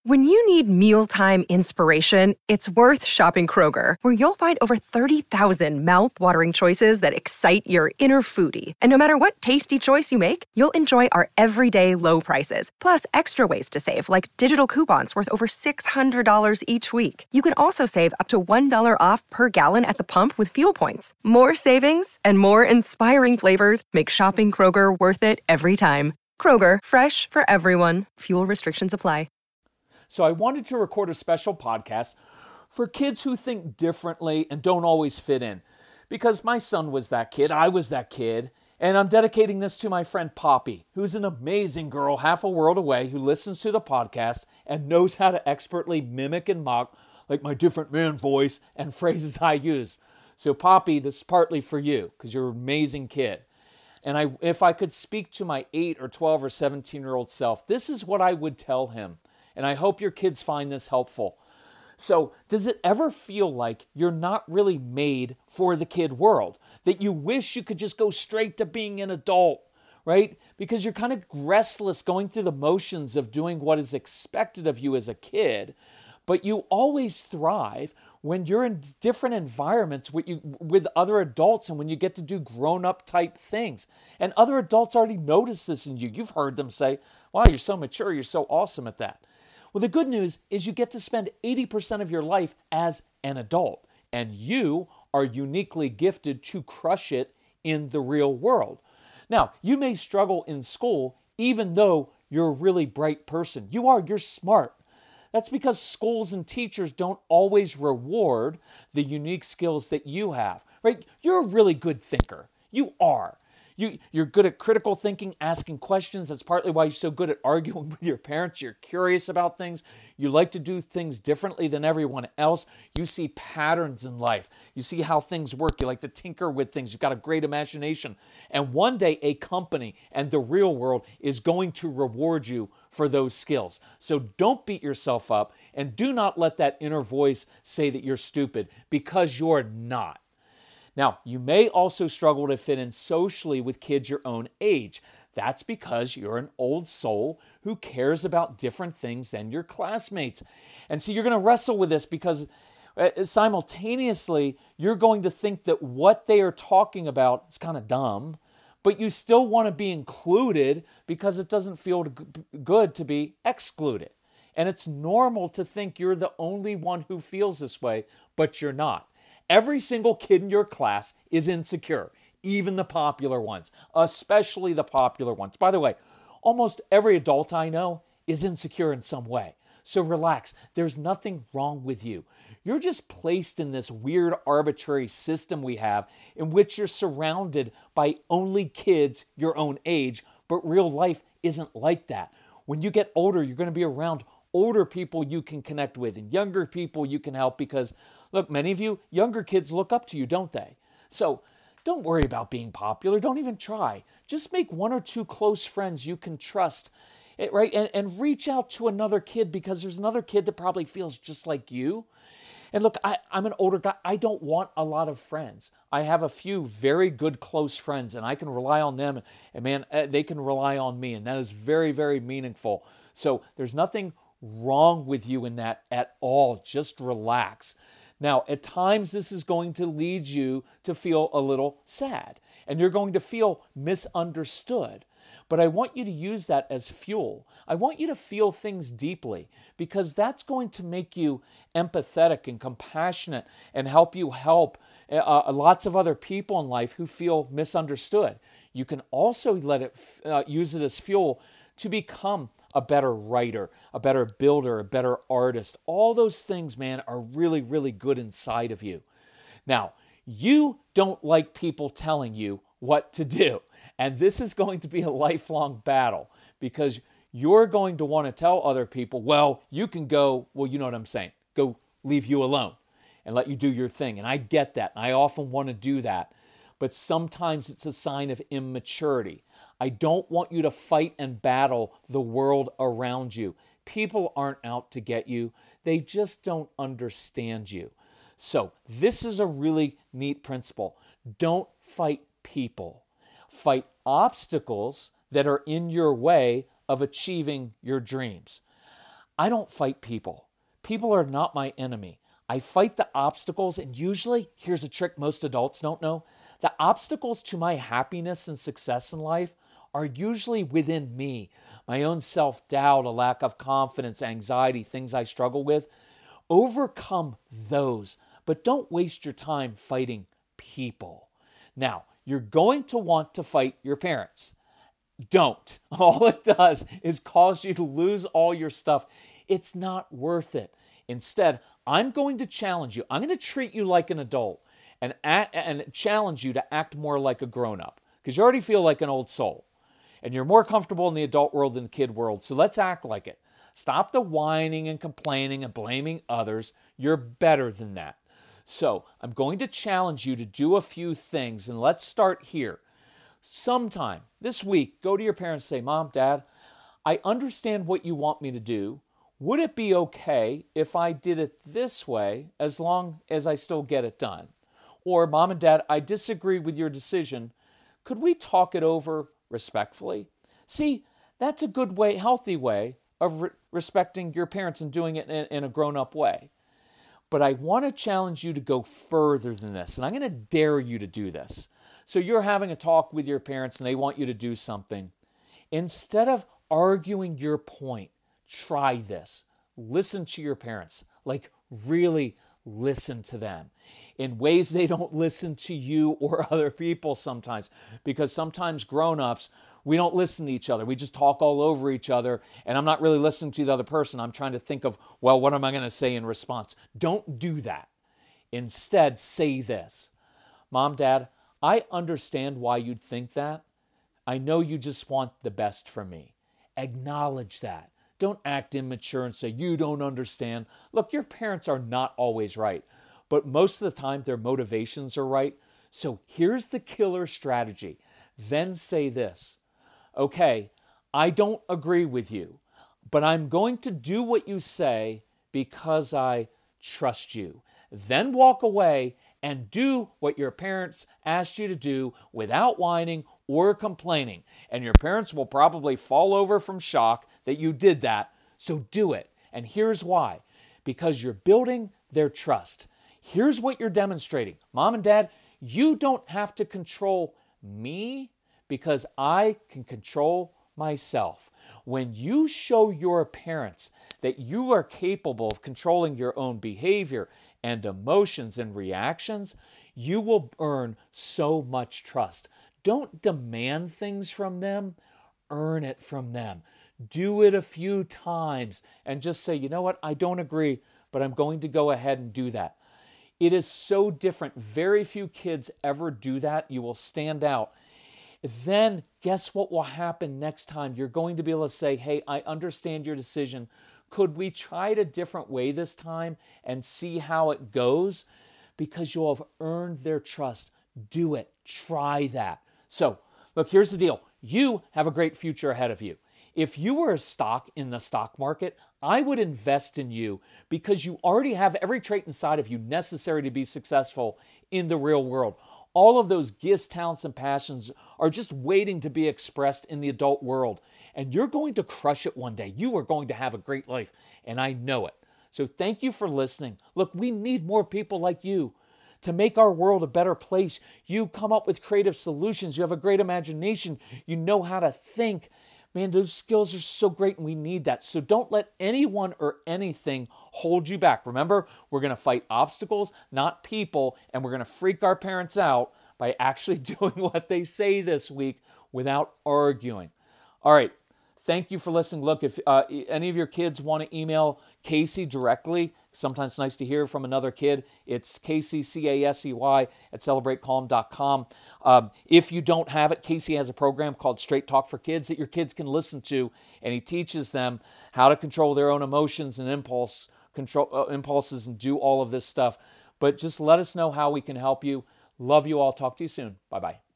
When you need mealtime inspiration, it's worth shopping Kroger, where you'll find over 30,000 mouth-watering choices that excite your inner foodie. And no matter what tasty choice you make, you'll enjoy our everyday low prices, plus extra ways to save, like digital coupons worth over $600 each week. You can also save up to $1 off per gallon at the pump with fuel points. More savings and more inspiring flavors make shopping Kroger worth it every time. Kroger, fresh for everyone. Fuel restrictions apply. So I wanted to record a special podcast for kids who think differently and don't always fit in. Because my son was that kid, I was that kid, and I'm dedicating this to my friend Poppy, who's an amazing girl half a world away who listens to the podcast and knows how to expertly mimic and mock like my different man voice and phrases I use. So Poppy, this is partly for you because you're an amazing kid. And if I could speak to my 8 or 12 or 17-year-old self, this is what I would tell him. And I hope your kids find this helpful. So, does it ever feel like you're not really made for the kid world? That you wish you could just go straight to being an adult, right? Because you're kind of restless going through the motions of doing what is expected of you as a kid, but you always thrive when you're in different environments with other adults and when you get to do grown-up type things. And other adults already notice this in you. You've heard them say, wow, you're so mature, you're so awesome at that. Well, the good news is you get to spend 80% of your life as an adult, and you are uniquely gifted to crush it in the real world. Now, you may struggle in school even though you're a really bright person. You're smart. That's because schools and teachers don't always reward the unique skills that you have, right? You're a really good thinker. You are. You're good at critical thinking, asking questions. That's partly why you're so good at arguing with your parents. You're curious about things. You like to do things differently than everyone else. You see patterns in life. You see how things work. You like to tinker with things. You've got a great imagination. And one day, a company and the real world is going to reward you for those skills. So don't beat yourself up and do not let that inner voice say that you're stupid, because you're not. Now, you may also struggle to fit in socially with kids your own age. That's because you're an old soul who cares about different things than your classmates. And so you're going to wrestle with this because simultaneously, you're going to think that what they are talking about is kind of dumb, but you still want to be included because it doesn't feel good to be excluded. And it's normal to think you're the only one who feels this way, but you're not. Every single kid in your class is insecure, even the popular ones, especially the popular ones. By the way, almost every adult I know is insecure in some way. So relax. There's nothing wrong with you. You're just placed in this weird arbitrary system we have in which you're surrounded by only kids your own age, but real life isn't like that. When you get older, you're going to be around older people you can connect with and younger people you can help because, look, many of you younger kids look up to you, don't they? So don't worry about being popular. Don't even try. Just make 1 or 2 close friends you can trust, right? And reach out to another kid because there's another kid that probably feels just like you. And look, I'm an older guy. I don't want a lot of friends. I have a few very good close friends and I can rely on them. And man, they can rely on me. And that is very, very meaningful. So there's nothing wrong with you in that at all. Just relax. Now, at times, this is going to lead you to feel a little sad, and you're going to feel misunderstood. But I want you to use that as fuel. I want you to feel things deeply, because that's going to make you empathetic and compassionate and help you help lots of other people in life who feel misunderstood. You can also use it as fuel to become a better writer, a better builder, a better artist. All those things, man, are really, really good inside of you. Now, you don't like people telling you what to do. And this is going to be a lifelong battle because you're going to want to tell other people, well, you can go, well, you know what I'm saying, go leave you alone and let you do your thing. And I get that. And I often want to do that. But sometimes it's a sign of immaturity. I don't want you to fight and battle the world around you. People aren't out to get you. They just don't understand you. So this is a really neat principle. Don't fight people. Fight obstacles that are in your way of achieving your dreams. I don't fight people. People are not my enemy. I fight the obstacles, and usually, here's a trick most adults don't know, the obstacles to my happiness and success in life are usually within me. My own self-doubt, a lack of confidence, anxiety, things I struggle with. Overcome those, but don't waste your time fighting people. Now, you're going to want to fight your parents. Don't. All it does is cause you to lose all your stuff. It's not worth it. Instead, I'm going to challenge you. I'm going to treat you like an adult and challenge you to act more like a grown-up because you already feel like an old soul and you're more comfortable in the adult world than the kid world. So let's act like it. Stop the whining and complaining and blaming others. You're better than that. So I'm going to challenge you to do a few things, and let's start here. Sometime this week, go to your parents and say, Mom, Dad, I understand what you want me to do. Would it be okay if I did it this way as long as I still get it done? Or, Mom and Dad, I disagree with your decision. Could we talk it over respectfully? See, that's a good way, healthy way of respecting your parents and doing it in a grown-up way. But I want to challenge you to go further than this, and I'm going to dare you to do this. So you're having a talk with your parents and they want you to do something. Instead of arguing your point, try this. Listen to your parents. Like, really listen to them in ways they don't listen to you or other people sometimes. Because sometimes grown-ups, we don't listen to each other. We just talk all over each other, and I'm not really listening to the other person. I'm trying to think of, well, what am I going to say in response? Don't do that. Instead, say this. Mom, Dad, I understand why you'd think that. I know you just want the best for me. Acknowledge that. Don't act immature and say, you don't understand. Look, your parents are not always right, but most of the time their motivations are right. So here's the killer strategy. Then say this. Okay, I don't agree with you, but I'm going to do what you say because I trust you. Then walk away and do what your parents asked you to do without whining or complaining. And your parents will probably fall over from shock that you did that, so do it. And here's why. Because you're building their trust. Here's what you're demonstrating. Mom and Dad, you don't have to control me because I can control myself. When you show your parents that you are capable of controlling your own behavior and emotions and reactions, you will earn so much trust. Don't demand things from them. Earn it from them. Do it a few times and just say, you know what, I don't agree, but I'm going to go ahead and do that. It is so different. Very few kids ever do that. You will stand out. Then guess what will happen next time? You're going to be able to say, hey, I understand your decision. Could we try it a different way this time and see how it goes? Because you'll have earned their trust. Do it. Try that. So, look, here's the deal. You have a great future ahead of you. If you were a stock in the stock market, I would invest in you because you already have every trait inside of you necessary to be successful in the real world. All of those gifts, talents, and passions are just waiting to be expressed in the adult world. And you're going to crush it one day. You are going to have a great life, and I know it. So thank you for listening. Look, we need more people like you to make our world a better place. You come up with creative solutions. You have a great imagination. You know how to think. Man, those skills are so great, and we need that. So don't let anyone or anything hold you back. Remember, we're going to fight obstacles, not people, and we're going to freak our parents out by actually doing what they say this week without arguing. All right. Thank you for listening. Look, if any of your kids want to email Casey directly, sometimes it's nice to hear from another kid. It's Casey, C-A-S-E-Y, at celebratecalm.com. If you don't have it, Casey has a program called Straight Talk for Kids that your kids can listen to, and he teaches them how to control their own emotions and impulses and do all of this stuff. But just let us know how we can help you. Love you all. Talk to you soon. Bye-bye.